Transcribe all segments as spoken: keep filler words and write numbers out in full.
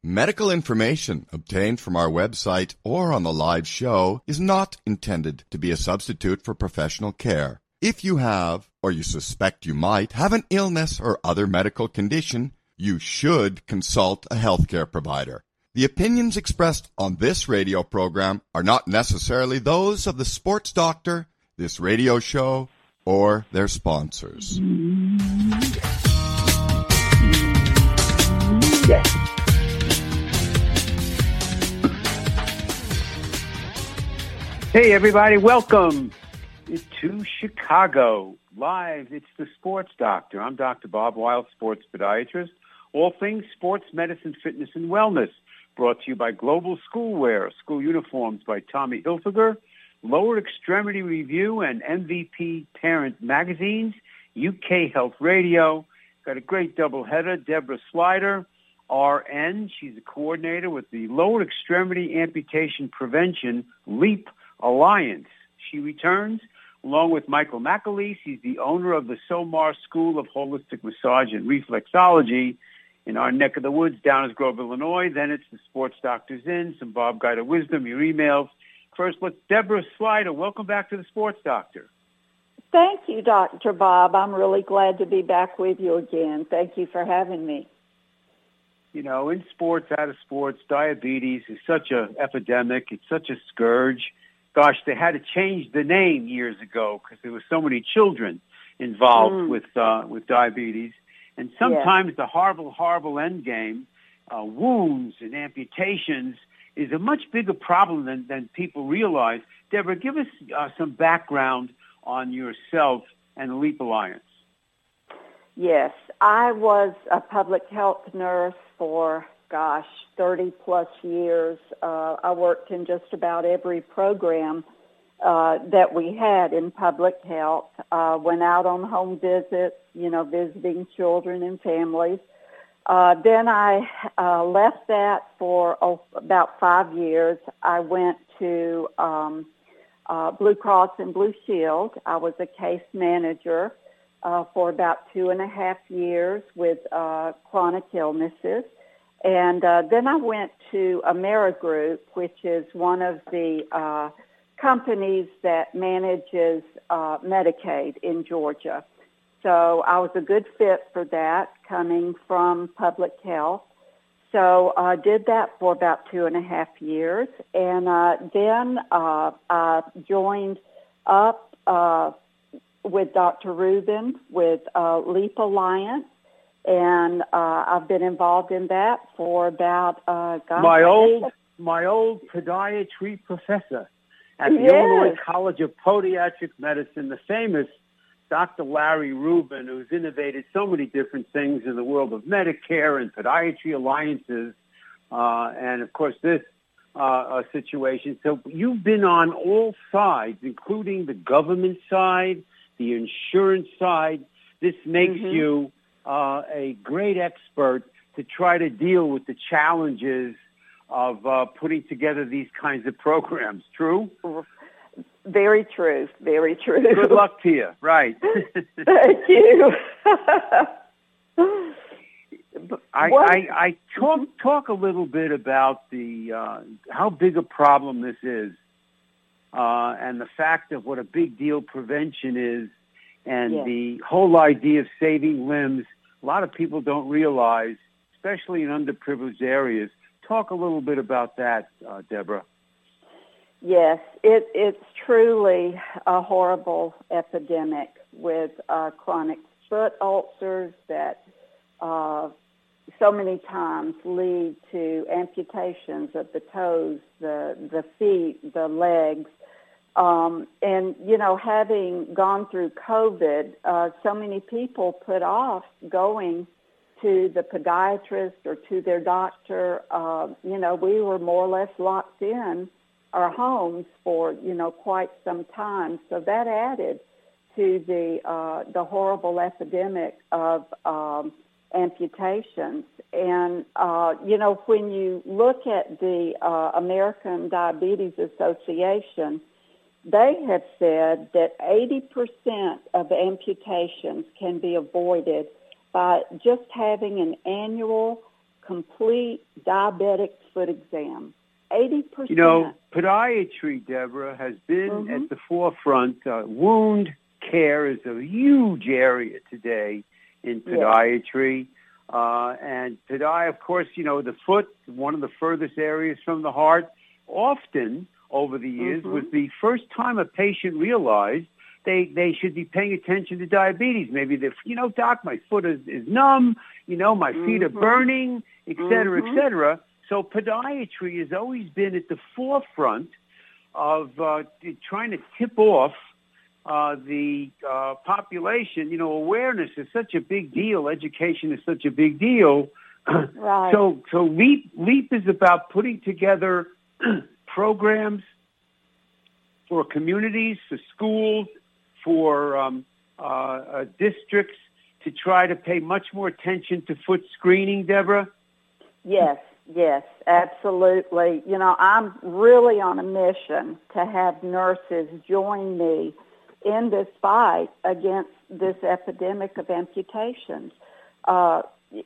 Medical information obtained from our website or on the live show is not intended to be a substitute for professional care. If you have, or you suspect you might, have an illness or other medical condition, you should consult a healthcare provider. The opinions expressed on this radio program are not necessarily those of the sports doctor, this radio show, or their sponsors. Yeah. Hey, everybody, welcome to Chicago. Live, it's the Sports Doctor. I'm Doctor Bob Wild, sports podiatrist. All things sports, medicine, fitness, and wellness. Brought to you by Global Schoolwear, school uniforms by Tommy Hilfiger, Lower Extremity Review, and M V P Parent Magazines, U K Health Radio. Got a great doubleheader. Deborah Slider, R N. She's a coordinator with the Lower Extremity Amputation Prevention, LEAP Alliance. She returns along with Michael McAleese. He's the owner of the SOMAR School of Holistic Massage and Reflexology in our neck of the woods, Downers Grove, Illinois. Then it's the Sports Doctor's In, some Bob Guida wisdom, your emails. First, let's Deborah Slider. Welcome back to the Sports Doctor. Thank you, Doctor Bob. I'm really glad to be back with you again. Thank you for having me. You know, in sports, out of sports, diabetes is such an epidemic. It's such a scourge. Gosh, they had to change the name years ago because there were so many children involved mm. with uh, with diabetes. And sometimes yeah. the horrible, horrible end game, uh, wounds and amputations, is a much bigger problem than, than people realize. Deborah, give us uh, some background on yourself and the LEAP Alliance. Yes, I was a public health nurse for, gosh, thirty plus years. Uh, I worked in just about every program uh, that we had in public health. Uh, went out on home visits, you know, visiting children and families. Uh, then I uh, left that for oh, about five years. I went to um, uh, Blue Cross and Blue Shield. I was a case manager uh, for about two and a half years with uh, chronic illnesses. And uh, then I went to Amerigroup, which is one of the uh, companies that manages uh, Medicaid in Georgia. So I was a good fit for that, coming from public health. So I uh, did that for about two and a half years. And uh, then uh, I joined up uh, with Doctor Rubin with uh, LEAP Alliance. And uh, I've been involved in that for about uh, gosh, my old my old podiatry professor at the yes. Illinois College of Podiatric Medicine, the famous Doctor Larry Rubin, who's innovated so many different things in the world of Medicare and podiatry alliances, uh, and of course this uh, uh, situation. So you've been on all sides, including the government side, the insurance side. This makes mm-hmm. you Uh, a great expert to try to deal with the challenges of uh, putting together these kinds of programs. True? Very true. Very true. Good luck to you. Right. Thank you. I, I, I talk talk a little bit about the uh, how big a problem this is, uh, and the fact of what a big deal prevention is, and yes. the whole idea of saving limbs. A lot of people don't realize, especially in underprivileged areas. Talk a little bit about that, uh, Deborah. Yes, it, it's truly a horrible epidemic with uh, chronic foot ulcers that uh, so many times lead to amputations of the toes, the, the feet, the legs. Um, and, you know, having gone through COVID, uh, so many people put off going to the podiatrist or to their doctor. Uh, you know, we were more or less locked in our homes for, you know, quite some time. So that added to the uh, the horrible epidemic of um, amputations. And, uh, you know, when you look at the uh, American Diabetes Association, they have said that eighty percent of amputations can be avoided by just having an annual complete diabetic foot exam. eighty percent. You know, podiatry, Deborah, has been mm-hmm. at the forefront. Uh, wound care is a huge area today in podiatry. Yes. Uh, and podi, of course, you know, the foot, one of the furthest areas from the heart, often over the years mm-hmm. was the first time a patient realized they, they should be paying attention to diabetes. Maybe they're, you know, doc, my foot is, is numb, you know, my feet mm-hmm. are burning, et cetera, mm-hmm. et cetera. So podiatry has always been at the forefront of uh, trying to tip off uh, the uh, population. You know, awareness is such a big deal. Education is such a big deal. Right. So, so LEAP, LEAP is about putting together programs for communities, for schools, for um, uh, uh, districts to try to pay much more attention to foot screening, Deborah? Yes, yes, absolutely. You know, I'm really on a mission to have nurses join me in this fight against this epidemic of amputations. Uh,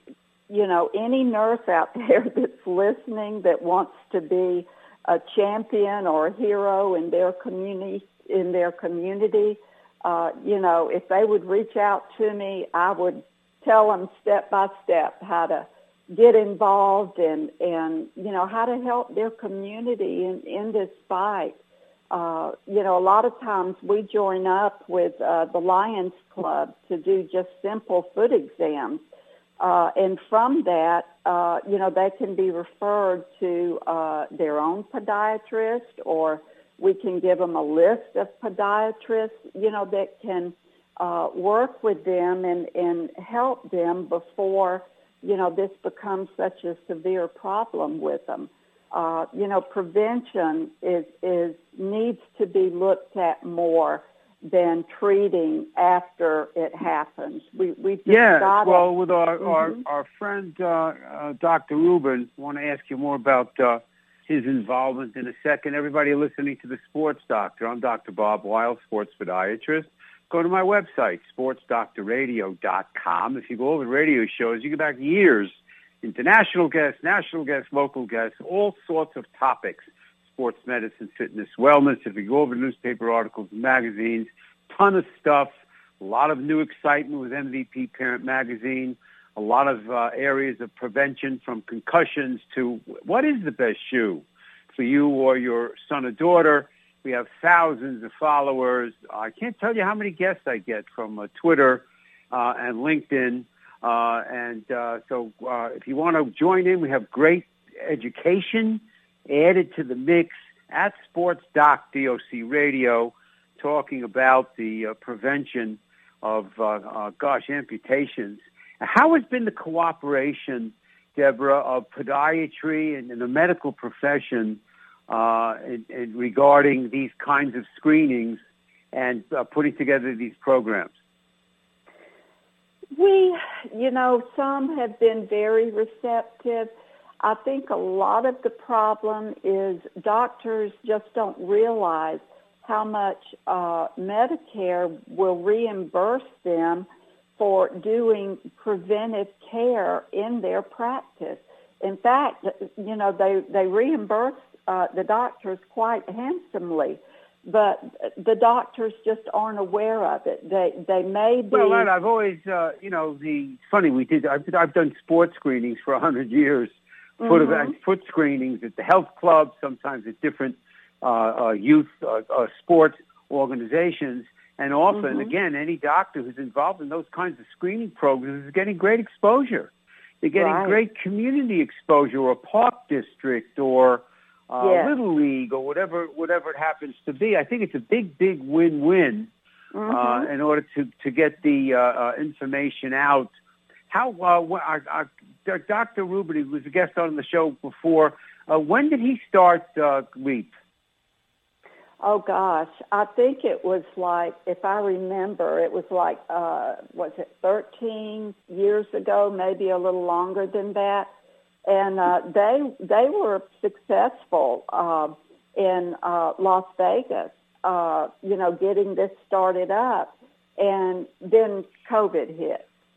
you know, any nurse out there that's listening that wants to be a champion or a hero in their community, in their community, uh, you know, if they would reach out to me, I would tell them step by step how to get involved and, and you know, how to help their community in, in this fight. Uh, you know, a lot of times we join up with uh, the Lions Club to do just simple foot exams. Uh, and from that, uh, you know, they can be referred to uh, their own podiatrist, or we can give them a list of podiatrists, you know, that can uh, work with them and, and help them before, you know, this becomes such a severe problem with them. Uh, you know, prevention is, is needs to be looked at more than treating after it happens. We we just yeah. got well, it. with our mm-hmm. our, our friend uh, uh, Doctor Rubin, I want to ask you more about uh, his involvement in a second. Everybody listening to the Sports Doctor, I'm Doctor Bob Weil, sports podiatrist. Go to my website, sports doctor radio dot com. If you go over the radio shows, you go back years, international guests, national guests, local guests, all sorts of topics. Sports medicine, fitness, wellness. If you go over newspaper articles and magazines, ton of stuff, a lot of new excitement with M V P Parent Magazine, a lot of uh, areas of prevention from concussions to what is the best shoe for you or your son or daughter. We have thousands of followers. I can't tell you how many guests I get from uh, Twitter uh, and LinkedIn. Uh, and uh, so uh, if you want to join in, we have great education added to the mix at Sports Doc D O C Radio, talking about the uh, prevention of, uh, uh, gosh, amputations. How has been the cooperation, Deborah, of podiatry and, and the medical profession uh, in, in regarding these kinds of screenings and uh, putting together these programs? We, you know, some have been very receptive. I think a lot of the problem is doctors just don't realize how much uh, Medicare will reimburse them for doing preventive care in their practice. In fact, you know, they, they reimburse uh, the doctors quite handsomely, but the doctors just aren't aware of it. They they may be... Well, I've always, uh, you know, the it's funny, we did, I've, I've done sports screenings for one hundred years. Foot, mm-hmm. foot screenings at the health club, sometimes at different uh, uh, youth uh, uh, sports organizations. And often, mm-hmm. again, any doctor who's involved in those kinds of screening programs is getting great exposure. They're getting right. great community exposure, or park district, or uh, yes. Little League, or whatever whatever it happens to be. I think it's a big, big win-win mm-hmm. uh, in order to, to get the uh, uh, information out. How uh, our, our, Doctor Rubin, who was a guest on the show before, uh, when did he start uh, LEAP? Oh, gosh. I think it was like, if I remember, it was like, uh, was it thirteen years ago, maybe a little longer than that. And uh, they they were successful uh, in uh, Las Vegas, uh, you know, getting this started up. And then COVID hit.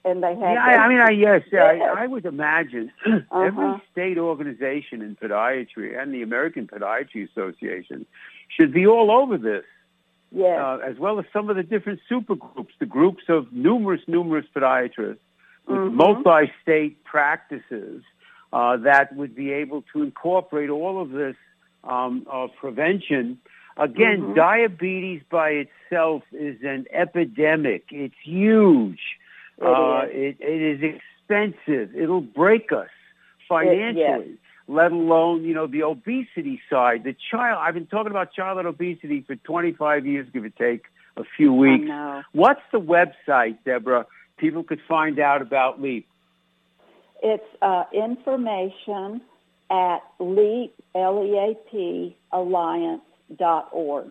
and they have. Yeah, I, I mean, I yes, yes. I, I would imagine uh-huh. every state organization in podiatry and the American Podiatry Association should be all over this. Yes. Uh, as well as some of the different super groups, the groups of numerous, numerous podiatrists with mm-hmm. multi-state practices uh, that would be able to incorporate all of this um, uh, prevention. Again, mm-hmm. diabetes by itself is an epidemic. It's huge. It, uh, is. It, it is expensive. It'll break us financially. It, yes. Let alone, you know, the obesity side. The child, I've been talking about childhood obesity for twenty-five years, give or take a few weeks. I know. What's the website, Deborah, people could find out about LEAP? It's uh, information at LEAP, L E A P, alliance dot org.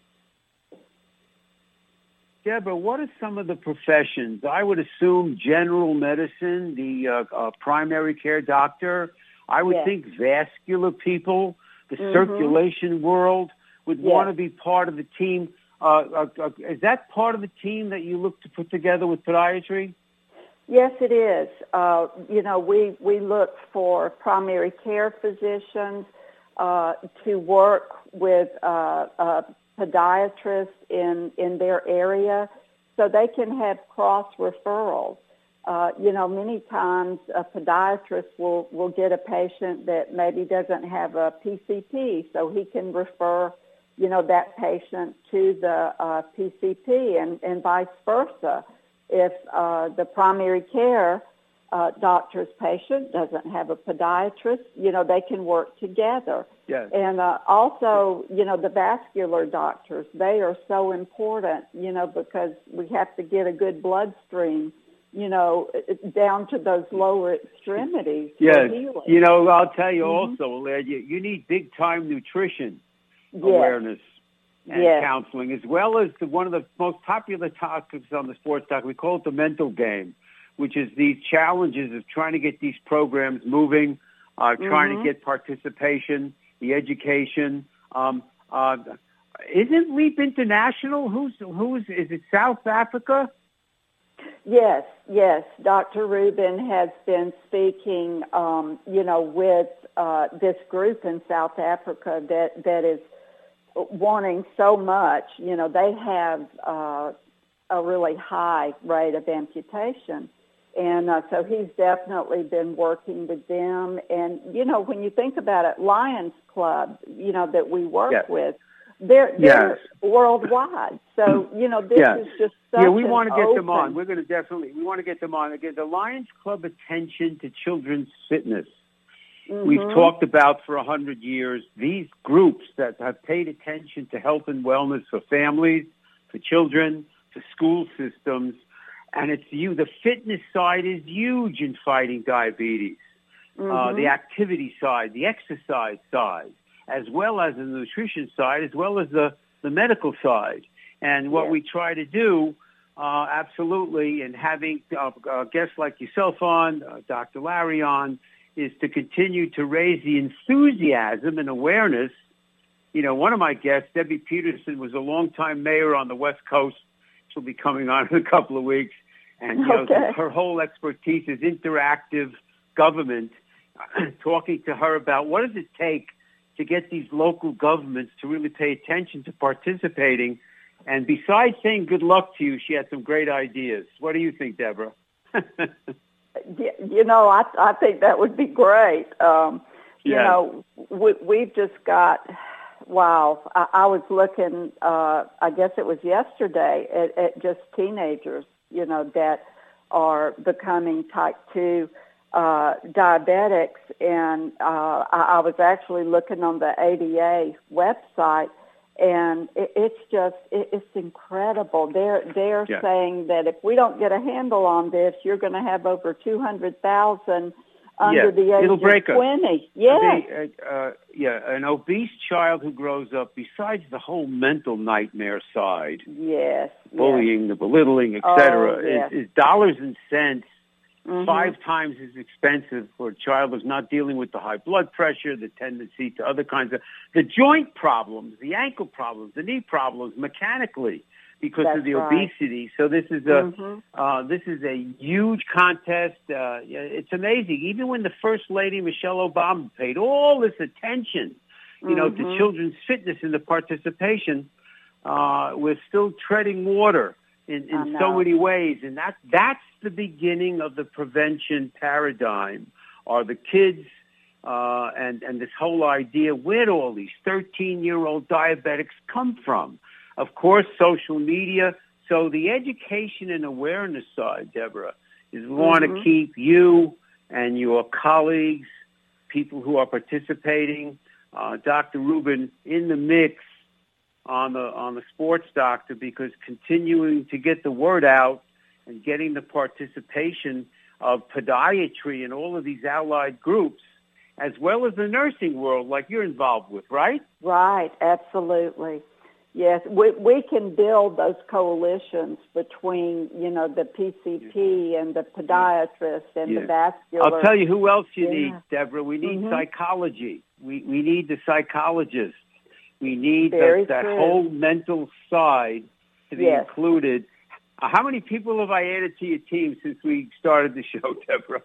Deborah, what are some of the professions? I would assume general medicine, the uh, uh, primary care doctor. I would yes. think vascular people, the mm-hmm. circulation world would yes. want to be part of the team. Uh, uh, uh, is that part of the team that you look to put together with podiatry? Yes, it is. Uh, you know, we, we look for primary care physicians uh, to work with uh, uh, podiatrists in, in their area so they can have cross-referrals. Uh, you know, many times a podiatrist will, will get a patient that maybe doesn't have a P C P, so he can refer, you know, that patient to the uh, P C P and, and vice versa. If uh, the primary care uh, doctor's patient doesn't have a podiatrist, you know, they can work together. Yes. And uh, also, you know, the vascular doctors, they are so important, you know, because we have to get a good bloodstream, you know, down to those lower extremities. Yes. For healing. You know, I'll tell you mm-hmm. also, Laird, you, you need big-time nutrition yes. awareness and yes. counseling, as well as the, one of the most popular topics on the sports doc. We call it the mental game, which is these challenges of trying to get these programs moving, uh, trying mm-hmm. to get participation, the education. Um, uh, isn't LEAP International? Who's who's is it? South Africa? Yes, yes. Doctor Rubin has been speaking, um, you know, with uh, this group in South Africa that, that is wanting so much. You know, they have uh, a really high rate of amputation. And uh, so he's definitely been working with them. And, you know, when you think about it, Lions Club, you know, that we work yes. with, they're, they're yes. worldwide. So, you know, this yes. is just such Yeah, we want to get open... them on. We're going to definitely, we want to get them on. Again, the Lions Club attention to children's fitness. Mm-hmm. We've talked about for a hundred years these groups that have paid attention to health and wellness for families, for children, for school systems. And it's you. The fitness side is huge in fighting diabetes. Mm-hmm. Uh, the activity side, the exercise side, as well as the nutrition side, as well as the, the medical side. And what yes. we try to do, uh, absolutely, and having uh, uh, guests like yourself on, uh, Doctor Larry on, is to continue to raise the enthusiasm and awareness. You know, one of my guests, Debbie Peterson, was a longtime mayor on the West Coast. She'll be coming on in a couple of weeks. And you okay. know, her whole expertise is interactive government, talking to her about what does it take to get these local governments to really pay attention to participating. And besides saying good luck to you, she had some great ideas. What do you think, Deborah? You know, I I think that would be great. Um, you yes. know, we, we've just got, wow, I, I was looking, uh, I guess it was yesterday, at, at just teenagers, you know, that are becoming type two uh, diabetics. And uh, I, I was actually looking on the A D A website, and it, it's just, it, it's incredible. They're, they're yeah. saying that if we don't get a handle on this, you're going to have over two hundred thousand under yeah. the age It'll break of us. twenty. Yes. They, uh, uh, yeah, an obese child who grows up, besides the whole mental nightmare side, yes, bullying, yes. the belittling, et cetera, Oh, yes. is, is dollars and cents. Mm-hmm. Five times as expensive for a child who's not dealing with the high blood pressure, the tendency to other kinds of, the joint problems, the ankle problems, the knee problems, mechanically, because That's of the right. obesity. So this is a mm-hmm. uh, this is a huge contest. Uh, it's amazing. Even when the First Lady Michelle Obama paid all this attention, you know, mm-hmm. to children's fitness and the participation, uh, we're still treading water in, in so many ways, and that that's the beginning of the prevention paradigm. Are the kids uh, and and this whole idea? Where do all these thirteen-year-old diabetics come from? Of course, social media. So the education and awareness side, Deborah, is we want mm-hmm. to keep you and your colleagues, people who are participating, uh, Doctor Rubin, in the mix on the on the Sports Doctor, because continuing to get the word out and getting the participation of podiatry and all of these allied groups, as well as the nursing world, like you're involved with, right? Right, absolutely. Yes, we we can build those coalitions between, you know, the P C P and the podiatrists and yeah. the vascular. I'll tell you who else you yeah. need, Deborah. We need mm-hmm. psychology. We we need the psychologists. We need Very the, that true. whole mental side to be yes. included. Uh, how many people have I added to your team since we started the show, Deborah?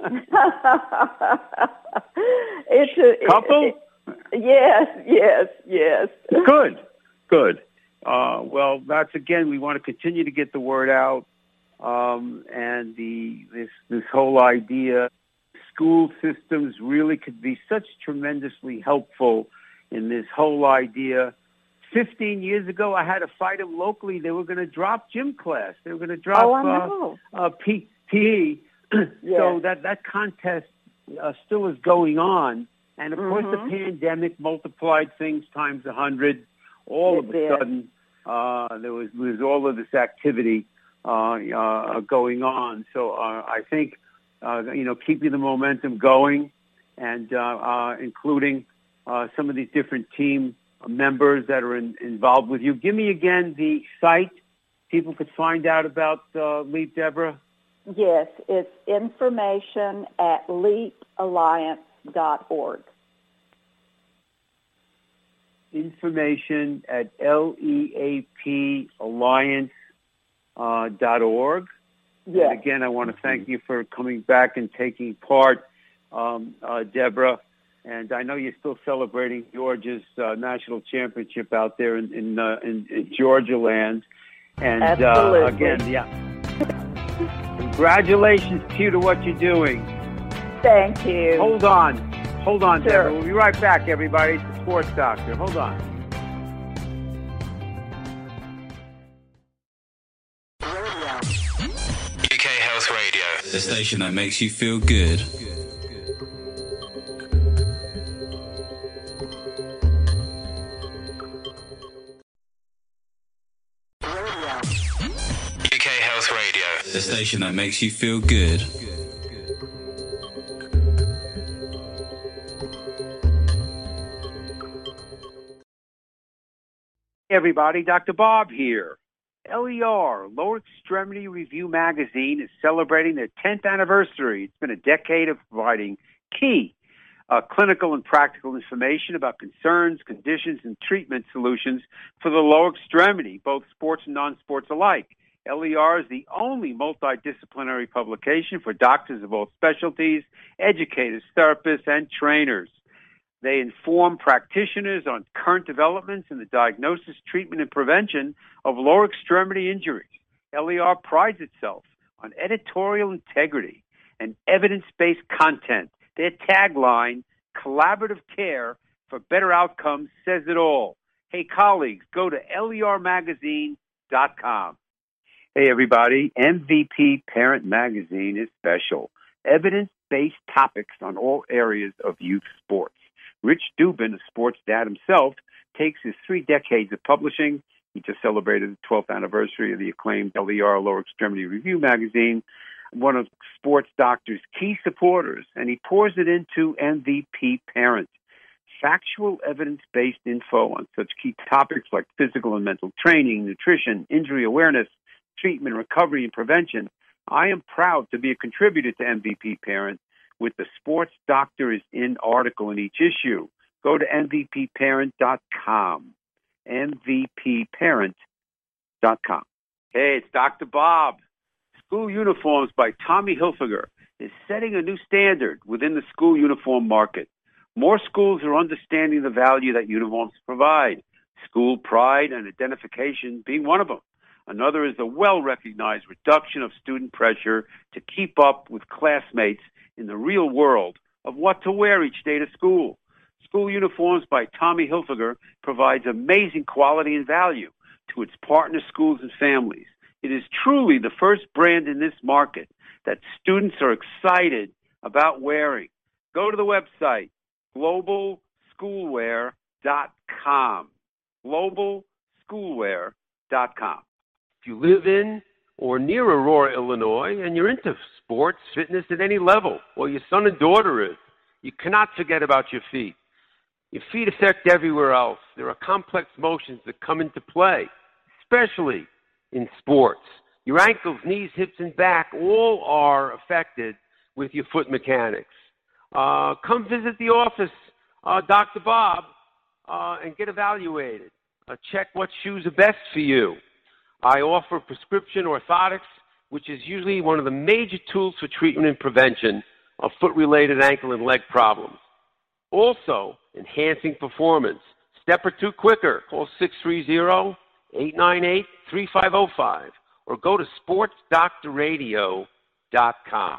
it's a couple. It, yes, yes, yes. Good, good. Uh, well, that's again. We want to continue to get the word out, um, and the this this whole idea. School systems really could be such tremendously helpful in this whole idea. Fifteen years ago, I had to fight them locally. They were going to drop gym class. They were going to drop oh, I know. uh, uh, P E. yes. So that that contest uh, still is going on. And, of mm-hmm. course, the pandemic multiplied things times a hundred. All it of a did. sudden, uh, there was, was all of this activity uh, uh, going on. So uh, I think, uh, you know, keeping the momentum going and uh, uh, including uh, some of these different team members that are in, involved with you. Give me again the site people could find out about uh, LEAP, Deborah. Yes, it's information at leap alliance dot org. Information at L E A P alliance dot org. Yes. And again, I want to thank you for coming back and taking part, um, uh, Deborah. And I know you're still celebrating Georgia's uh, national championship out there in in, uh, in, in Georgia land. And uh, again, yeah, congratulations to you to what you're doing. Thank you. Hold on. Hold on, sure. Deborah. We'll be right back, everybody. It's the Sports Doctor. Hold on. U K Health Radio, the station that makes you feel good. U K Health Radio, the station that makes you feel good. Hey everybody, Doctor Bob here. L E R, Lower Extremity Review Magazine, is celebrating their tenth anniversary. It's been a decade of providing key uh, clinical and practical information about concerns, conditions, and treatment solutions for the lower extremity, both sports and non-sports alike. L E R is the only multidisciplinary publication for doctors of all specialties, educators, therapists, and trainers. They inform practitioners on current developments in the diagnosis, treatment, and prevention of lower extremity injuries. L E R prides itself on editorial integrity and evidence-based content. Their tagline, collaborative care for better outcomes, says it all. Hey, colleagues, go to L E R magazine dot com. Hey, everybody, M V P Parent Magazine is special. Evidence-based topics on all areas of youth sports. Rich Dubin, a sports dad himself, takes his three decades of publishing. He just celebrated the twelfth anniversary of the acclaimed L E R Lower Extremity Review magazine, one of Sports Doctor's key supporters, and he pours it into M V P Parent. Factual, evidence-based info on such key topics like physical and mental training, nutrition, injury awareness, treatment, recovery, and prevention. I am proud to be a contributor to M V P Parent, with the Sports Doctor is in article in each issue. Go to M V P parent dot com, M V P parent dot com. Hey, it's Doctor Bob. School Uniforms by Tommy Hilfiger is setting a new standard within the school uniform market. More schools are understanding the value that uniforms provide, school pride and identification being one of them. Another is the well-recognized reduction of student pressure to keep up with classmates in the real world of what to wear each day to school. School Uniforms by Tommy Hilfiger provides amazing quality and value to its partner schools and families. It is truly the first brand in this market that students are excited about wearing. Go to the website, global schoolwear dot com. global schoolwear dot com. If you live in or near Aurora, Illinois, and you're into sports, fitness at any level, or your son and daughter is, you cannot forget about your feet. Your feet affect everywhere else. There are complex motions that come into play, especially in sports. Your ankles, knees, hips, and back all are affected with your foot mechanics. Uh, come visit the office, uh, Doctor Bob, uh, and get evaluated. Uh, check what shoes are best for you. I offer prescription orthotics, which is usually one of the major tools for treatment and prevention of foot-related ankle and leg problems. Also, enhancing performance. Step or two quicker. Call six three zero, eight nine eight, three five zero five or go to sports doctor radio dot com.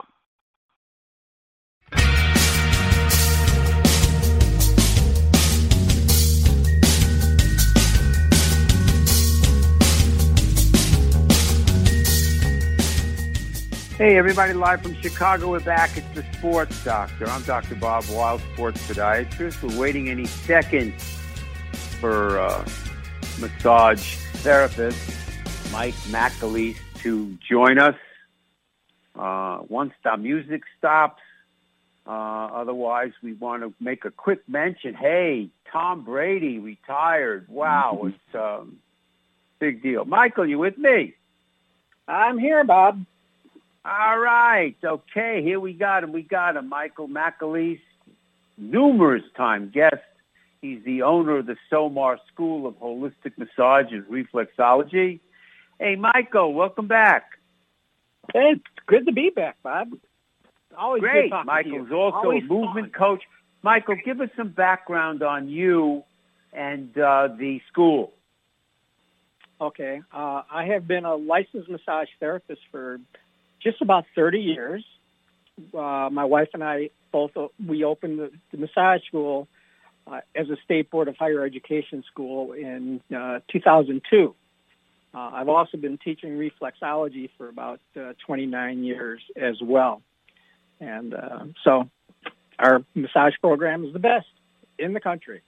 Hey, everybody, live from Chicago. We're back. It's the Sports Doctor. I'm Doctor Bob Wild, sports podiatrist. We're waiting any second for uh, massage therapist Mike McAleese to join us. Uh, once the music stops, uh, otherwise we want to make a quick mention. Hey, Tom Brady retired. Wow, it's a um, big deal. Michael, you with me? I'm here, Bob. All right. Okay, here we got him. We got him. Michael McAleese, numerous time guest. He's the owner of the SOMAR School of Holistic Massage and Reflexology. Hey, Michael, welcome back. Hey, it's good to be back, Bob. Always Great. good talking Michael's to you. also Always a movement fun. coach. Michael, give us some background on you and uh, the school. Okay. Uh, I have been a licensed massage therapist for just about thirty years. Uh, my wife and I both, we opened the, the massage school uh, as a state board of higher education school in uh, two thousand two. Uh, I've also been teaching reflexology for about uh, twenty-nine years as well. And uh, so our massage program is the best in the country.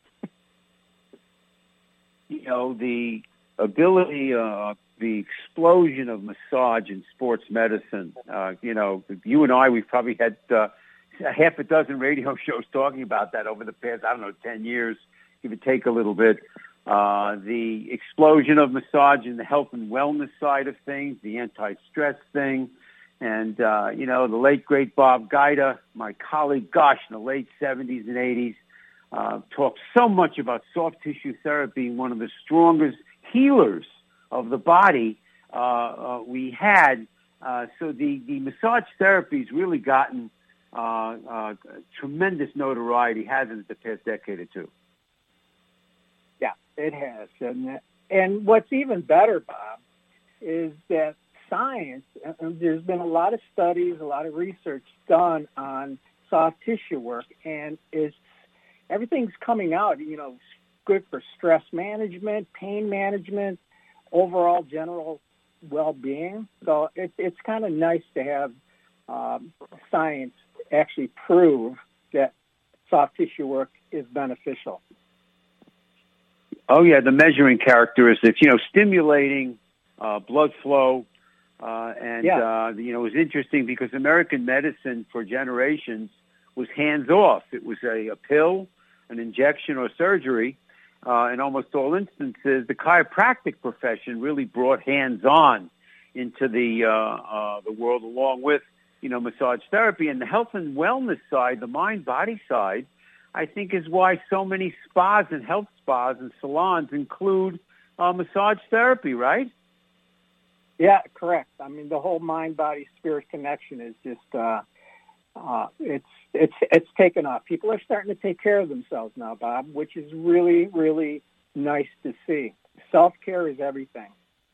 You know, the ability, uh, the explosion of massage in sports medicine. Uh, you know, you and I, we've probably had uh, half a dozen radio shows talking about that over the past, I don't know, ten years, give or take a little bit. Uh, the explosion of massage in the health and wellness side of things, the anti-stress thing. And, uh, you know, the late, great Bob Guida, my colleague, gosh, in the late seventies and eighties, uh, talked so much about soft tissue therapy being one of the strongest healers of the body uh, uh, we had. Uh, so the, the massage therapy's really gotten uh, uh, tremendous notoriety, hasn't it, the past decade or two? Yeah, it has. And, and what's even better, Bob, is that science, and there's been a lot of studies, a lot of research done on soft tissue work, and it's, everything's coming out, you know, good for stress management, pain management, overall general well-being. So it, it's kind of nice to have um, science actually prove that soft tissue work is beneficial. Oh, yeah, the measuring characteristics, you know, stimulating uh, blood flow. Uh, and, yeah. uh, you know, it was interesting because American medicine for generations was hands-off. It was a, a pill, an injection, or surgery. Uh, in almost all instances, the chiropractic profession really brought hands-on into the uh, uh, the world, along with, you know, massage therapy. And the health and wellness side, the mind-body side, I think is why so many spas and health spas and salons include uh, massage therapy, right? Yeah, correct. I mean, the whole mind, body, spirit connection is just, uh, uh, it's, it's, it's taken off. People are starting to take care of themselves now, Bob, which is really, really nice to see. Self-care is everything.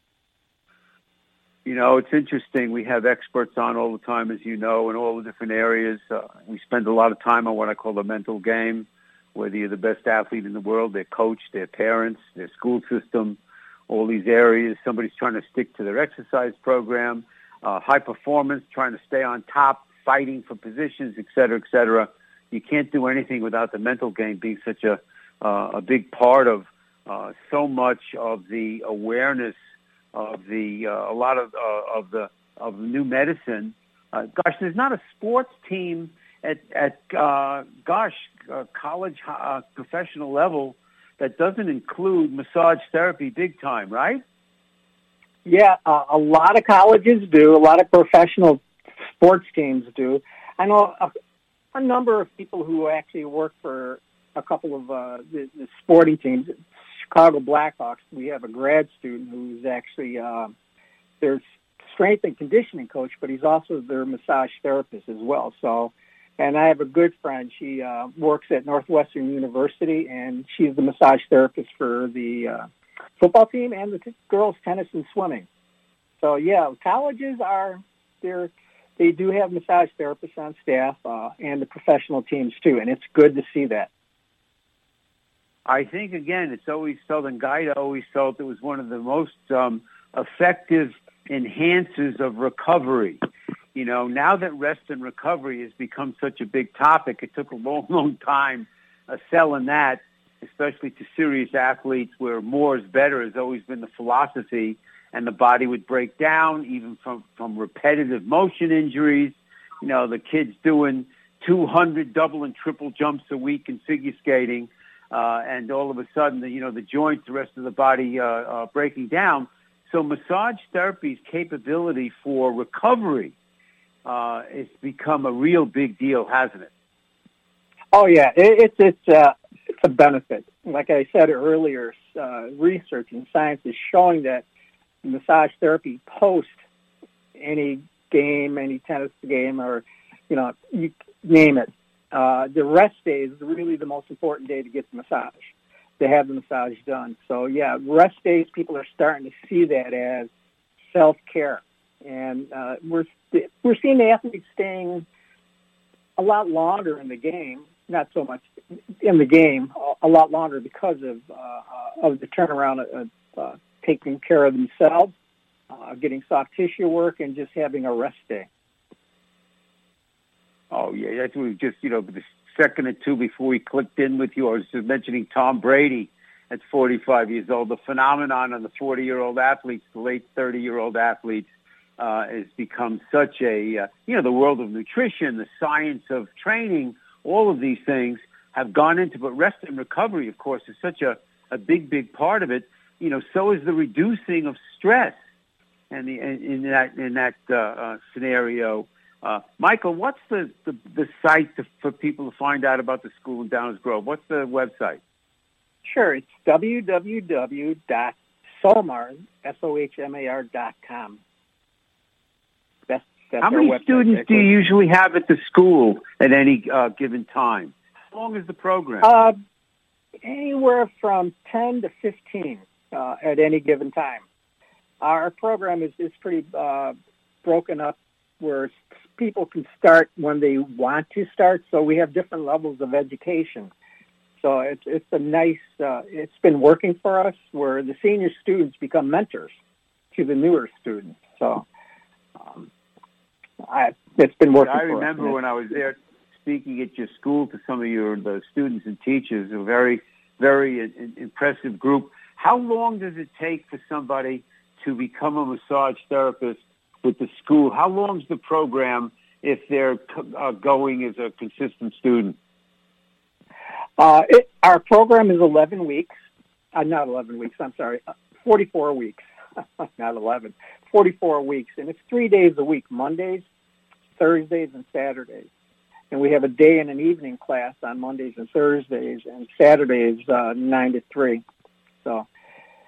You know, it's interesting. We have experts on all the time, as you know, in all the different areas. Uh, we spend a lot of time on what I call the mental game, whether you're the best athlete in the world, their coach, their parents, their school system, all these areas. Somebody's trying to stick to their exercise program, uh, high performance, trying to stay on top, fighting for positions, et cetera, et cetera. You can't do anything without the mental game being such a, uh, a big part of uh, so much of the awareness of the uh, a lot of uh, of the of the new medicine. Uh, gosh, there's not a sports team at at uh, gosh uh, college uh, professional level that doesn't include massage therapy big time, right? Yeah, uh, a lot of colleges do. A lot of professional sports teams do. I know a, a number of people who actually work for a couple of uh, the, the sporting teams. Chicago Blackhawks, we have a grad student who's actually uh, their strength and conditioning coach, but he's also their massage therapist as well. So, and I have a good friend. She uh, works at Northwestern University, and she's the massage therapist for the uh, football team and the t- girls' tennis and swimming. So, yeah, colleges are they're they do have massage therapists on staff uh, and the professional teams too, and it's good to see that. I think, again, it's always felt, and Guida always felt it was one of the most um, effective enhancers of recovery. You know, now that rest and recovery has become such a big topic, it took a long, long time uh, selling that, especially to serious athletes, where more is better has always been the philosophy, and the body would break down even from, from repetitive motion injuries. You know, the kids doing two hundred double and triple jumps a week in figure skating, uh, and all of a sudden, the, you know, the joints, the rest of the body uh, uh, breaking down. So massage therapy's capability for recovery uh, it's become a real big deal, hasn't it? Oh yeah, it, it's it's uh, it's a benefit. Like I said earlier, uh, research and science is showing that massage therapy post any game, any tennis game, or you know, you name it, uh, the rest day is really the most important day to get the massage, to have the massage done. So yeah, rest days, people are starting to see that as self-care, and uh, we're we're seeing the athletes staying a lot longer in the game. Not so much in the game, a lot longer because of uh, of the turnaround of uh, taking care of themselves, uh, getting soft tissue work, and just having a rest day. Oh yeah, that's what we just you know the second or two before we clicked in with you, I was just mentioning Tom Brady at forty-five years old. The phenomenon of the forty-year-old athletes, the late thirty-year-old athletes, uh, has become such a uh, you know the world of nutrition, the science of training. All of these things have gone into, but rest and recovery, of course, is such a, a big, big part of it. You know, so is the reducing of stress, and the, in that in that uh, uh, scenario. Uh, Michael, what's the, the, the site to, for people to find out about the school in Downers Grove? What's the website? Sure, it's w w w dot sohmar, S O H M A R dot com. That's, that's How many students do you usually have at the school at any uh, given time? How long is the program? Uh, anywhere from ten to fifteen uh, at any given time. Our program is, is pretty uh, broken up where people can start when they want to start, so we have different levels of education. So it's it's a nice, uh, it's been working for us where the senior students become mentors to the newer students. So um, I, it's been working I for us. I remember when I was there speaking at your school to some of your the students and teachers, a very, very in, impressive group. How long does it take for somebody to become a massage therapist with the school? How long is the program if they're uh, going as a consistent student? Uh, it, our program is eleven weeks. Uh, not eleven weeks, I'm sorry. Uh, forty-four weeks. Not eleven. forty-four weeks. And it's three days a week, Mondays, Thursdays, and Saturdays. And we have a day and an evening class on Mondays and Thursdays, and Saturdays uh, nine to three. So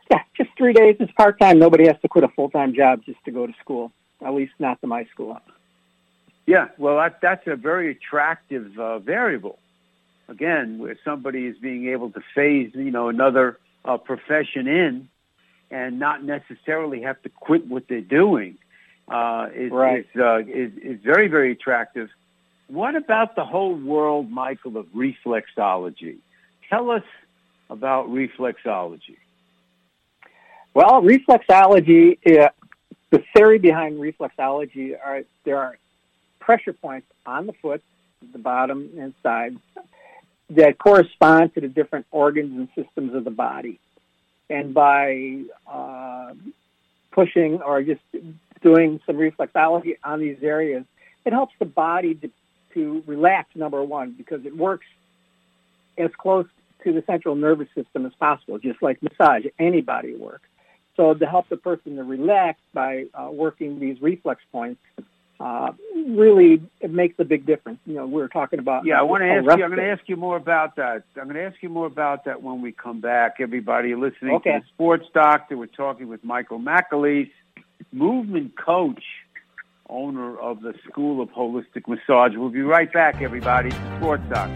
Yeah, just three days is part-time. Nobody has to quit a full-time job just to go to school, at least not to my school. Yeah, well, that, that's a very attractive uh, variable. Again, where somebody is being able to phase, you know, another uh, profession in and not necessarily have to quit what they're doing uh, is, right. is, uh, is, is very, very attractive. What about the whole world, Michael, of reflexology? Tell us about reflexology. Well, reflexology, uh, the theory behind reflexology are there are pressure points on the foot, the bottom and side, that correspond to the different organs and systems of the body. And by uh, pushing or just doing some reflexology on these areas, it helps the body to, to relax, number one, because it works as close to the central nervous system as possible, just like massage, any body work. So to help the person to relax by uh, working these reflex points, uh, really it makes a big difference. You know, we were talking about. Yeah, I want to ask rest you. I'm going to ask you more about that. I'm going to ask you more about that when we come back. Everybody listening okay. to the Sports Doctor, we're talking with Michael McAleese, movement coach, owner of the School of Holistic Massage. We'll be right back, everybody. It's the Sports Doctor.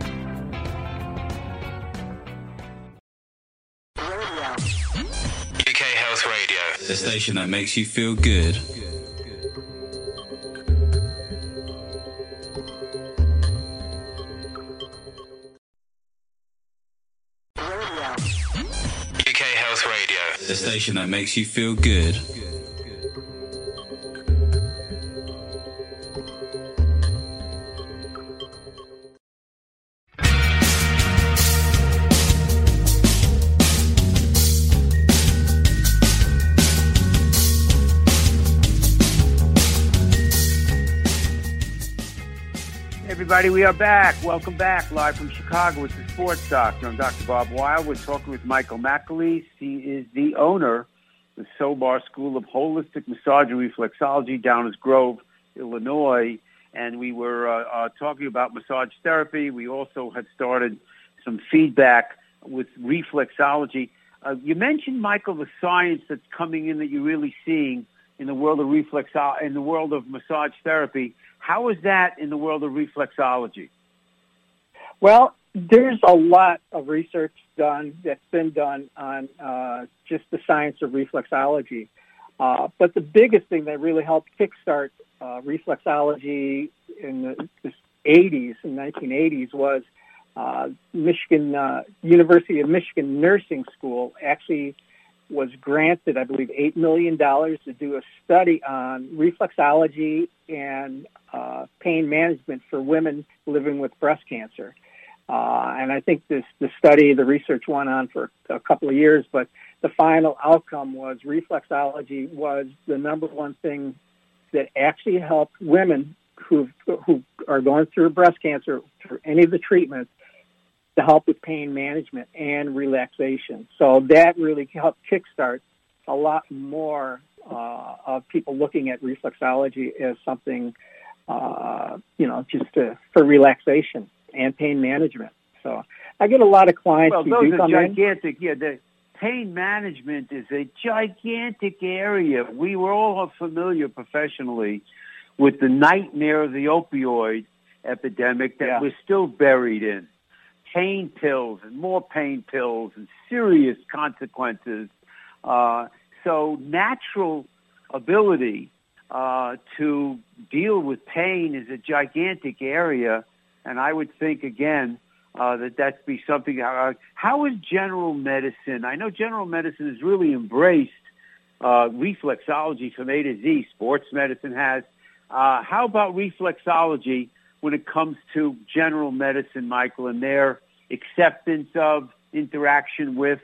U K Health Radio, the station that makes you feel good. U K Health Radio, the station that makes you feel good. Everybody, we are back. Welcome back, live from Chicago. It's the Sports Doctor. I'm Doctor Bob Weil. We're talking with Michael McAleese. He is the owner of the Sobar School of Holistic Massage and Reflexology, Downers Grove, Illinois. And we were uh, uh, talking about massage therapy. We also had started some feedback with reflexology. Uh, you mentioned, Michael, the science that's coming in that you're really seeing in the world of reflex, in the world of massage therapy. How is that in the world of reflexology? Well, there's a lot of research done that's been done on uh, just the science of reflexology. Uh, but the biggest thing that really helped kickstart uh, reflexology in the, the eighties, in the nineteen eighties, was uh, Michigan uh, University of Michigan Nursing School actually was granted, I believe, eight million dollars to do a study on reflexology and uh, pain management for women living with breast cancer. Uh, and I think this the study, the research went on for a couple of years, but the final outcome was reflexology was the number one thing that actually helped women who who are going through breast cancer, through any of the treatments, to help with pain management and relaxation. So that really helped kickstart a lot more uh, of people looking at reflexology as something, uh, you know, just to, for relaxation and pain management. So I get a lot of clients well, who those do are come gigantic. In. Yeah, the pain management is a gigantic area. We were all familiar professionally with the nightmare of the opioid epidemic that yeah. we're still buried in. Pain pills and more pain pills and serious consequences. Uh, so natural ability uh, to deal with pain is a gigantic area, and I would think, again, uh, that that be something. Uh, how is general medicine? I know general medicine has really embraced uh, reflexology from A to Z. Sports medicine has. Uh, how about reflexology when it comes to general medicine, Michael, and their acceptance of, interaction with?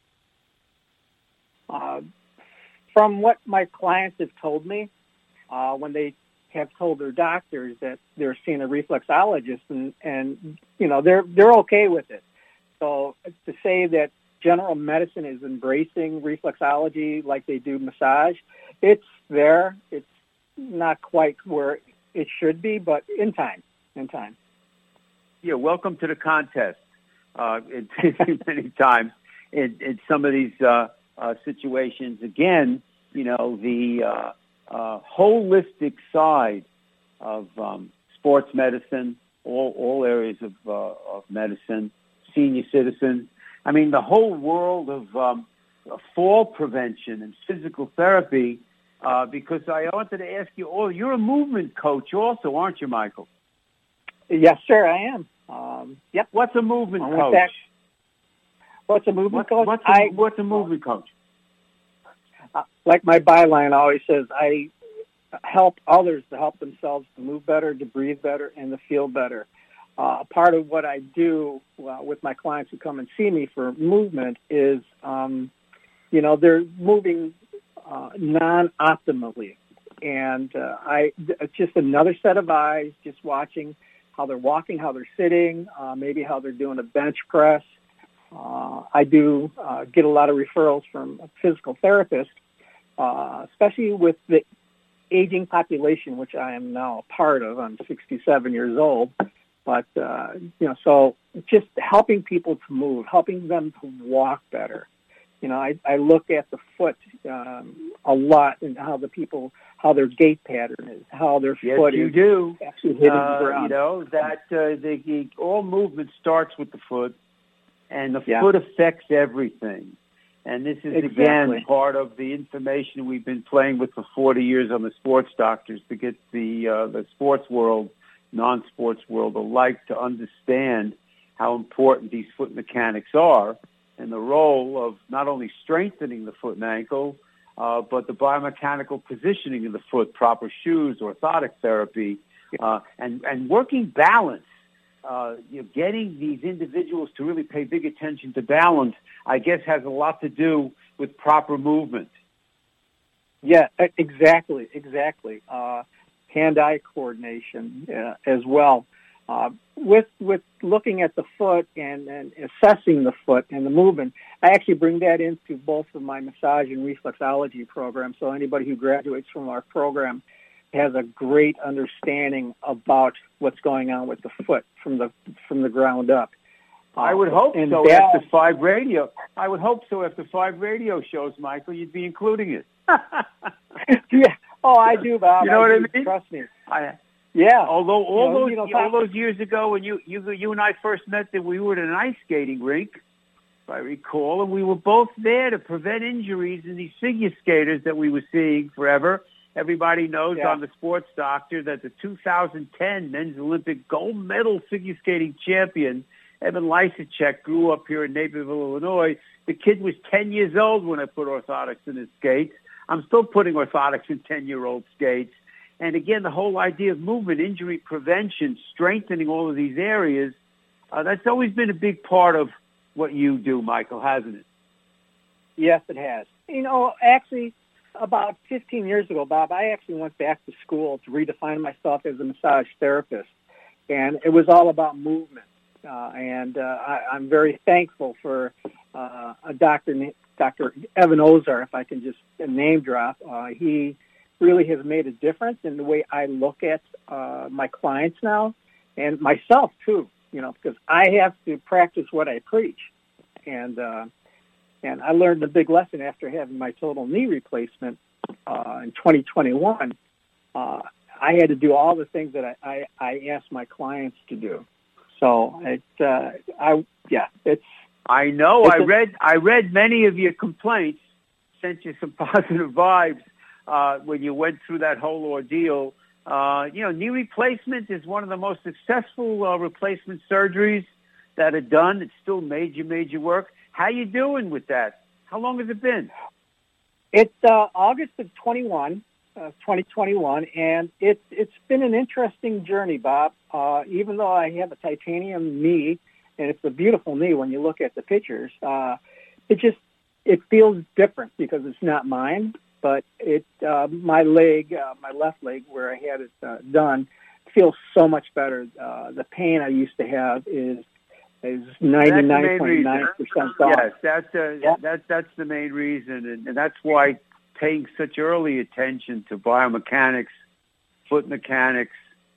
Uh, from what my clients have told me, uh, when they have told their doctors that they're seeing a reflexologist, and, and you know, they're they're okay with it. So to say that general medicine is embracing reflexology like they do massage, it's there. It's not quite where it should be, but in time, in time. Yeah, welcome to the contest. Uh, it, many times in, in some of these uh, uh, situations. Again, you know, the uh, uh, holistic side of um, sports medicine, all, all areas of, uh, of medicine, senior citizens. I mean, the whole world of um, fall prevention and physical therapy, uh, because I wanted to ask you, oh, you're a movement coach also, aren't you, Michael? Yes, sir, I am. Um, yep. What's a movement I coach? Back. What's a movement what, coach? What's a, I, what's a movement coach? Uh, like my byline always says, I help others to help themselves to move better, to breathe better, and to feel better. Uh, part of what I do uh, with my clients who come and see me for movement is, um, you know, they're moving uh, non-optimally. And uh, I, it's just another set of eyes, just watching how they're walking, how they're sitting, uh, maybe how they're doing a bench press. Uh, I do uh, get a lot of referrals from a physical therapist, uh, especially with the aging population, which I am now a part of. I'm sixty-seven years old. But, uh, you know, so just helping people to move, helping them to walk better. You know, I, I look at the foot um, a lot and how the people, how their gait pattern is, how their yes, foot you is do. actually hitting uh, the ground. You know, that uh, the, the, all movement starts with the foot, and the yeah. foot affects everything. And this is, exactly. again, part of the information we've been playing with for forty years on the Sports Doctors to get the uh, the sports world, non-sports world alike, to understand how important these foot mechanics are and the role of not only strengthening the foot and ankle, uh, but the biomechanical positioning of the foot, proper shoes, orthotic therapy, uh, and, and working balance. Uh, you know, getting these individuals to really pay big attention to balance, I guess, has a lot to do with proper movement. Yeah, exactly, exactly. Uh, hand-eye coordination uh, as well. Uh, with with looking at the foot and, and assessing the foot and the movement, I actually bring that into both of my massage and reflexology programs. So anybody who graduates from our program has a great understanding about what's going on with the foot from the from the ground up. Uh, I would hope and so. that, After five radio, I would hope so. After five radio shows, Michael, you'd be including it. yeah. Oh, I do, Bob. You know I what do. I mean? Trust me. I, yeah. Although all you know, those you know, all those years ago, when you you you and I first met, that we were at an ice skating rink, if I recall, and we were both there to prevent injuries in these figure skaters that we were seeing forever. Everybody knows yeah. on the Sports Doctor that the two thousand ten Men's Olympic gold medal figure skating champion, Evan Lysacek, grew up here in Naperville, Illinois. The kid was ten years old when I put orthotics in his skates. I'm still putting orthotics in ten-year-old skates. And again, the whole idea of movement, injury prevention, strengthening all of these areas, uh, that's always been a big part of what you do, Michael, hasn't it? Yes, it has. You know, actually, about fifteen years ago, Bob, I actually went back to school to redefine myself as a massage therapist. And it was all about movement. Uh, and uh, I, I'm very thankful for uh, a doctor, Doctor Evan Ozar, if I can just name drop. Uh, he really has made a difference in the way I look at uh, my clients now, and myself too. You know, because I have to practice what I preach, and uh, and I learned a big lesson after having my total knee replacement uh, in twenty twenty-one. Uh, I had to do all the things that I, I, I asked my clients to do. So it, uh, I yeah, it's. I know. It's I a, read. I read many of your complaints. Sent you some positive vibes uh, when you went through that whole ordeal. Uh, you know, knee replacement is one of the most successful uh, replacement surgeries that are done. It's still major, major work. How you doing with that? How long has it been? It's uh, August of twenty-one, uh, twenty twenty-one, and it's it's been an interesting journey, Bob. Uh, even though I have a titanium knee, and it's a beautiful knee when you look at the pictures, uh, it just it feels different because it's not mine. But it uh, my leg, uh, my left leg, where I had it uh, done, feels so much better. Uh, the pain I used to have is is ninety-nine point nine percent gone. Yes, that's uh, yeah. that's that's the main reason, and, and that's why paying such early attention to biomechanics, foot mechanics,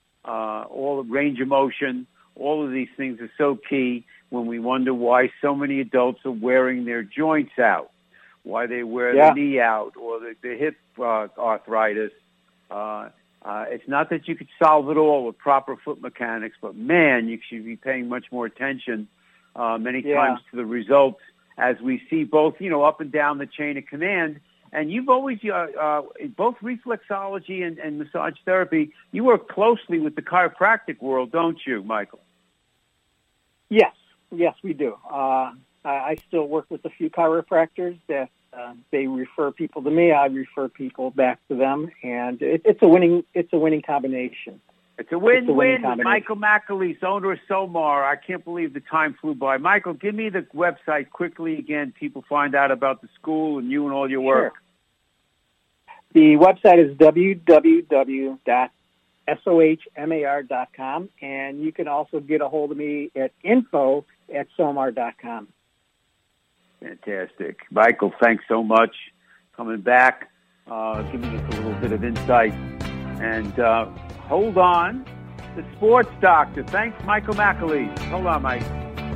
uh, all the range of motion, all of these things are so key when we wonder why so many adults are wearing their joints out. why they wear Yeah. the knee out or the, the hip uh, arthritis. Uh, uh, it's not that you could solve it all with proper foot mechanics, but man, you should be paying much more attention uh, many Yeah. times to the results as we see both, you know, up and down the chain of command. And you've always, uh, uh, both reflexology and, and massage therapy, you work closely with the chiropractic world, don't you, Michael? Yes, yes, we do. Uh, I, I still work with a few chiropractors that uh, they refer people to me. I refer people back to them, and it, it's a winning. It's a winning combination. It's a win-win. It's a winning Michael McAleese, owner of Somar. I can't believe the time flew by. Michael, give me the website quickly again. People find out about the school and you and all your work. Sure. The website is w w w dot sohmar dot com, and you can also get a hold of me at info at somar dot com. Fantastic. Michael, thanks so much coming back, uh, giving us a little bit of insight. And uh, hold on. The Sports Doctor. Thanks, Michael McAleese. Hold on, Mike.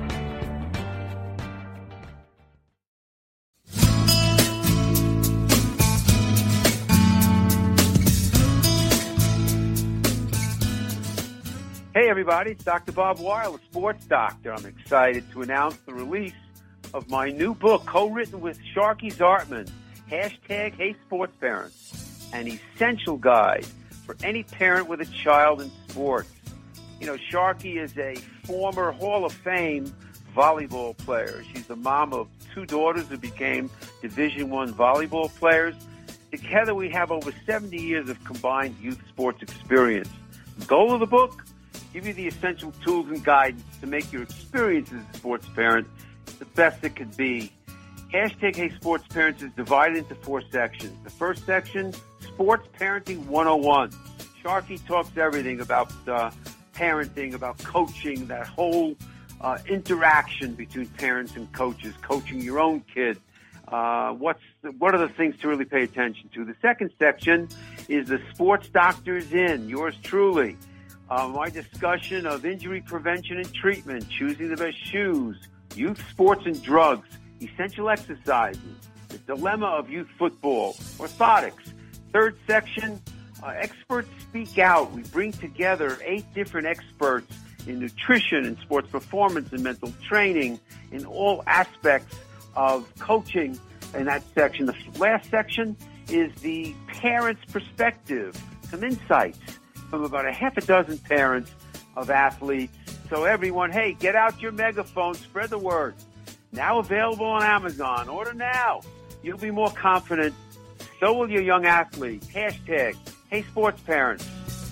Hey, everybody. It's Doctor Bob Weil, the Sports Doctor. I'm excited to announce the release of my new book, co-written with Sharky Zartman, hashtag Hey Sports Parents, an essential guide for any parent with a child in sports. You know, Sharky is a former Hall of Fame volleyball player. She's the mom of two daughters who became Division One volleyball players. Together, we have over seventy years of combined youth sports experience. The goal of the book? Give you the essential tools and guidance to make your experience as a sports parent the best it could be. Hashtag Hey Sports Parents is divided into four sections. The first section, Sports Parenting one oh one. Sharky talks everything about uh, parenting, about coaching, that whole uh, interaction between parents and coaches, coaching your own kid. Uh, what's the, what are the things to really pay attention to? The second section is the Sports Doctor's In, yours truly. Uh, my discussion of injury prevention and treatment, choosing the best shoes, youth sports and drugs, essential exercises, the dilemma of youth football, orthotics. Third section, uh, experts speak out. We bring together eight different experts in nutrition and sports performance and mental training in all aspects of coaching in that section. The last section is the parent's perspective, some insights from about a half a dozen parents of athletes. So everyone, hey, get out your megaphone, spread the word. Now available on Amazon. Order now. You'll be more confident. So will your young athlete. Hashtag Hey Sports Parents.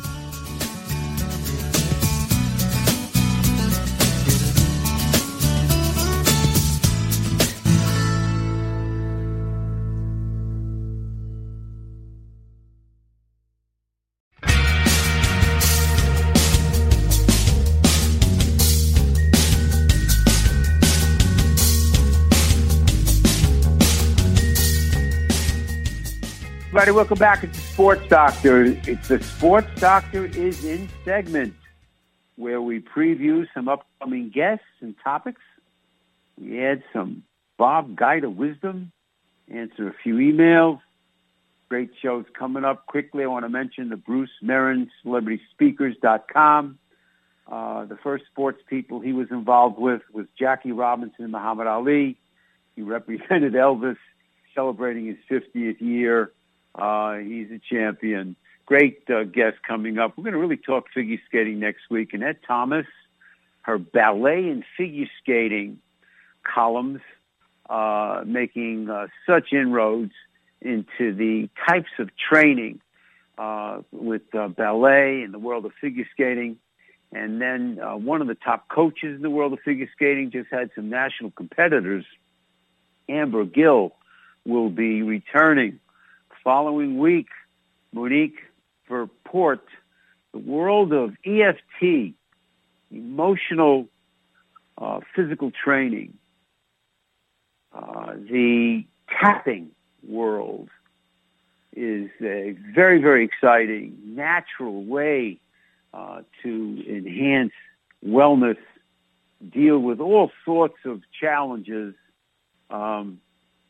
Everybody, welcome back. It's the Sports Doctor. It's the Sports Doctor is in segment where we preview some upcoming guests and topics. We add some Bob Guide of wisdom, answer a few emails. Great shows coming up. Quickly, I want to mention the Bruce Merrin, celebrity speakers dot com. Uh, the first sports people he was involved with was Jackie Robinson and Muhammad Ali. He represented Elvis, celebrating his fiftieth year. Uh, he's a champion. Great uh, guest coming up. We're going to really talk figure skating next week. Annette Thomas, her ballet and figure skating columns, uh, making uh, such inroads into the types of training uh, with uh, ballet in the world of figure skating. And then uh, one of the top coaches in the world of figure skating just had some national competitors. Amber Gill will be returning following week. Monique Verport, the world of E F T, emotional uh, physical training, uh, the tapping world is a very, very exciting, natural way uh, to enhance wellness, deal with all sorts of challenges. Um,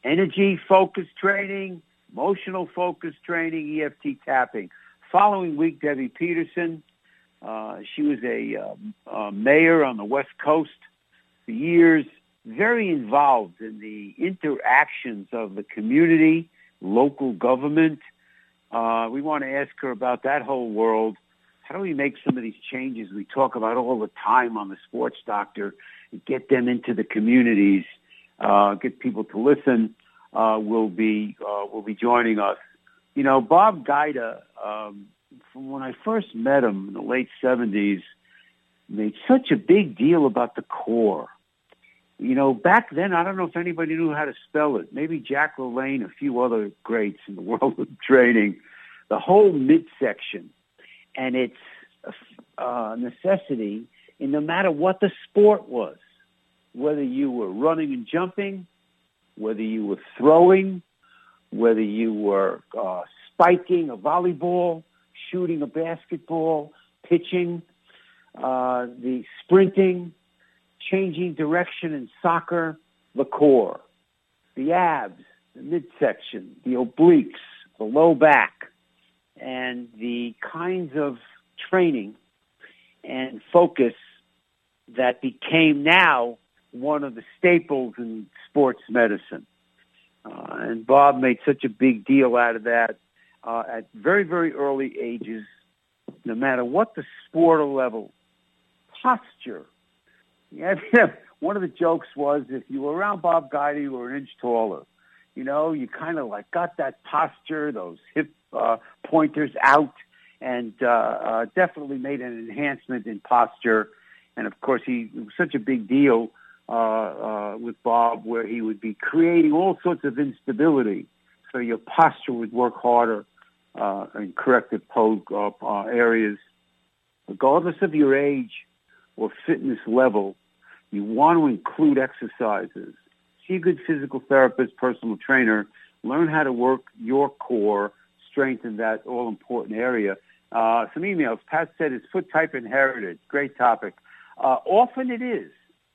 energy-focused training, emotional-focused training, E F T tapping. Following week, Debbie Peterson, uh, she was a, uh, a mayor on the West Coast for years, very involved in the interactions of the community, local government. Uh, we want to ask her about that whole world. How do we make some of these changes we talk about all the time on the Sports Doctor and get them into the communities, uh, get people to listen? Uh, will be uh, will be joining us. You know, Bob Guida, um, from when I first met him in the late seventies, made such a big deal about the core. You know, back then, I don't know if anybody knew how to spell it. Maybe Jack LaLanne, a few other greats in the world of training. The whole midsection and its uh, necessity in no matter what the sport was, whether you were running and jumping, whether you were throwing, whether you were uh, spiking a volleyball, shooting a basketball, pitching, uh, the sprinting, changing direction in soccer, the core, the abs, the midsection, the obliques, the low back, and the kinds of training and focus that became now one of the staples in sports medicine. Uh, and Bob made such a big deal out of that uh, at very, very early ages, no matter what the sport or level. Posture. Yeah, one of the jokes was if you were around Bob Guida, you were an inch taller. You know, you kind of like got that posture, those hip uh, pointers out, and uh, uh, definitely made an enhancement in posture. And, of course, he it was such a big deal uh, uh, with Bob where he would be creating all sorts of instability so your posture would work harder uh, in corrective pose uh, uh, areas. Regardless of your age or fitness level, you want to include exercises. See a good physical therapist, personal trainer, learn how to work your core, strengthen that all-important area. Uh, some emails. Pat said, is foot type inherited? Great topic. Uh, often it is.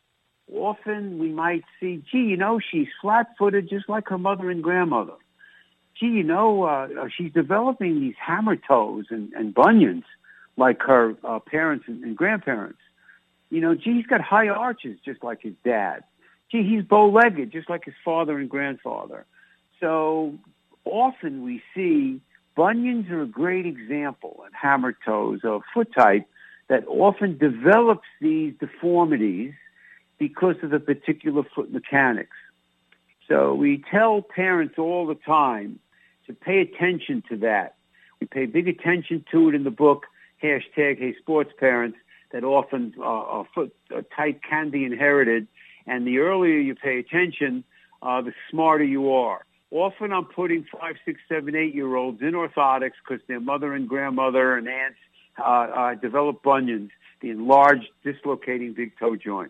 Often we might see, gee, you know, she's flat-footed just like her mother and grandmother. Gee, you know, uh, she's developing these hammer toes and, and bunions like her uh, parents and, and grandparents. You know, gee, he's got high arches just like his dad. Gee, he's bow-legged just like his father and grandfather. So often we see bunions are a great example, and hammer toes of foot type that often develops these deformities because of the particular foot mechanics. So we tell parents all the time to pay attention to that. We pay big attention to it in the book, hashtag Hey Sports Parents, that often uh, a foot type can be inherited. And the earlier you pay attention, uh, the smarter you are. Often I'm putting five, six, seven, eight-year-olds in orthotics because their mother and grandmother and aunts uh, uh, develop bunions, the enlarged, dislocating big toe joint,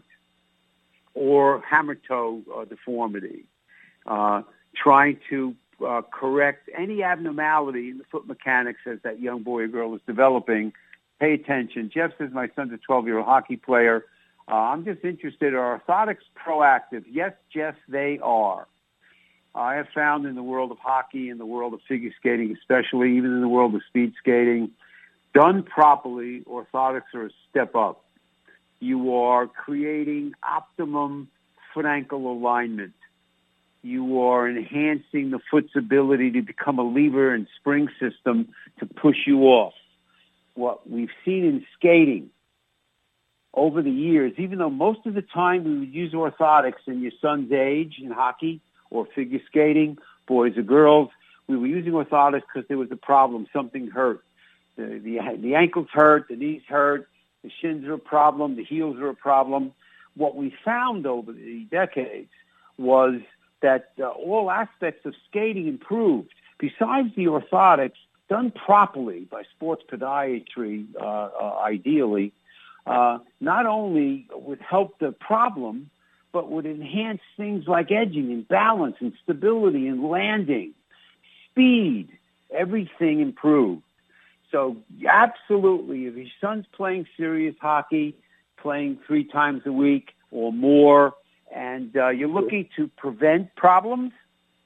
or hammer toe uh, deformity. Uh, trying to uh, correct any abnormality in the foot mechanics as that young boy or girl is developing. Pay attention. Jeff says, my son's a twelve-year-old hockey player. Uh, I'm just interested, are orthotics proactive? Yes, Jeff, they are. I have found in the world of hockey, in the world of figure skating especially, even in the world of speed skating, done properly, orthotics are a step up. You are creating optimum foot-ankle alignment. You are enhancing the foot's ability to become a lever and spring system to push you off. What we've seen in skating over the years, even though most of the time we would use orthotics in your son's age in hockey or figure skating, boys or girls, we were using orthotics because there was a problem, something hurt. The, the, the ankles hurt, the knees hurt, the shins are a problem, the heels are a problem. What we found over the decades was that uh, all aspects of skating improved. Besides the orthotics, done properly by sports podiatry, uh, uh, ideally, uh, not only would help the problem, but would enhance things like edging and balance and stability and landing, speed, everything improved. So absolutely, if your son's playing serious hockey, playing three times a week or more, and uh, you're looking to prevent problems,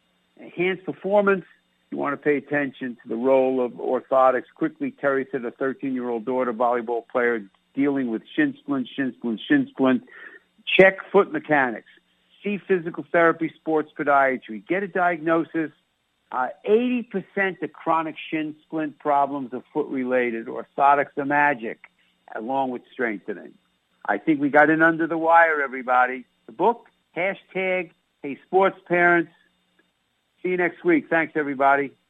enhanced performance, you want to pay attention to the role of orthotics. Quickly, Terry said a thirteen-year-old daughter, volleyball player, dealing with shin splint, shin splint, shin splint. Check foot mechanics. See physical therapy, sports podiatry. Get a diagnosis. Uh, eighty percent of chronic shin splint problems are foot-related. Orthotics are magic, along with strengthening. I think we got in under the wire, everybody. The book, hashtag, hey, sports parents. See you next week. Thanks, everybody.